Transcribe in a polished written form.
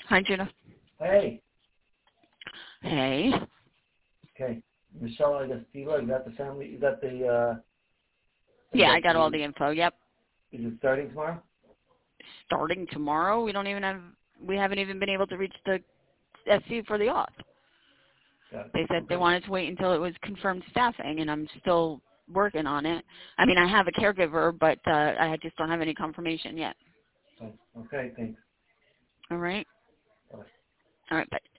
Hi, Gina. Hey. Hey. Okay. Michelle, I guess Stila, you got the family, you got the, Yeah, I got all the info. Yep. Is it starting tomorrow? Starting tomorrow? We haven't even been able to reach the SC for the auth. They said they wanted to wait until it was confirmed staffing, and I'm still working on it. I mean, I have a caregiver, but I just don't have any confirmation yet. Okay, thanks. All right? Bye. All right, bye.